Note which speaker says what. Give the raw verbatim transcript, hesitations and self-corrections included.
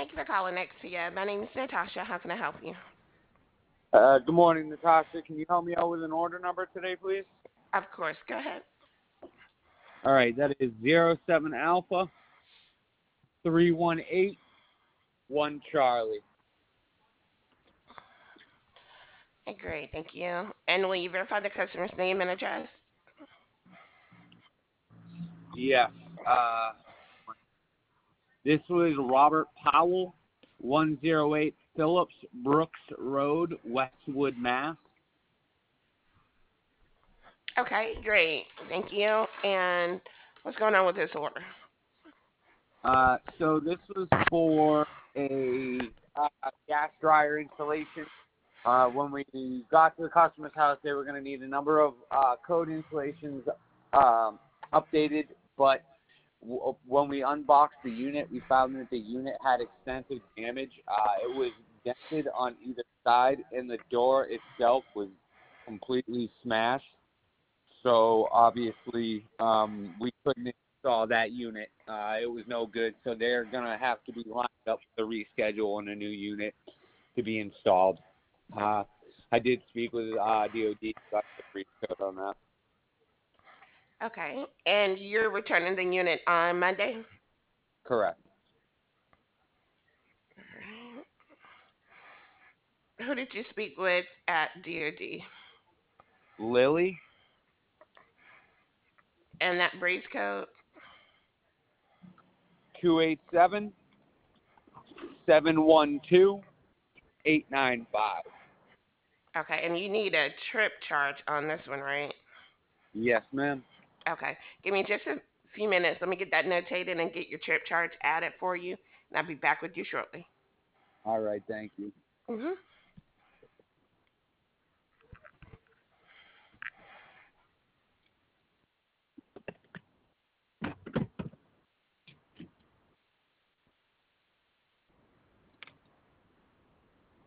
Speaker 1: Thank you for calling Nexia. My name is Natasha. How can I help you?
Speaker 2: Uh, good morning, Natasha. Can you help me out with an order number today, please?
Speaker 1: Of course. Go ahead.
Speaker 2: All right, that is zero seven Alpha three one eight one Charlie.
Speaker 1: Okay, great. Thank you. And will you verify the customer's name and address?
Speaker 2: Yes. Uh, this was Robert Powell, one zero eight Phillips Brooks Road, Westwood, Mass.
Speaker 1: Okay, great. Thank you. And what's going on with this order?
Speaker 2: Uh, so this was for a uh, gas dryer installation. Uh, when we got to the customer's house, they were going to need a number of uh, code installations um, updated, but w- when we unboxed the unit, we found that the unit had extensive damage. Uh, it was dented on either side, and the door itself was completely smashed. So obviously, um, we couldn't install that unit. Uh, it was no good. So they're gonna have to be lined up for the reschedule on a new unit to be installed. Uh, I did speak with uh, D O D, got the free code on that.
Speaker 1: Okay. And you're returning the unit on Monday?
Speaker 2: Correct.
Speaker 1: Alright. Who did you speak with at D O D?
Speaker 2: Lily,
Speaker 1: And that breeze code?
Speaker 2: two eight seven, seven one two, eight nine five.
Speaker 1: Okay. And you need a trip charge on this one, right?
Speaker 2: Yes, ma'am.
Speaker 1: Okay. Give me just a few minutes. Let me get that notated and get your trip charge added for you. And I'll be back with you shortly.
Speaker 2: All right, thank you.
Speaker 1: Mm-hmm.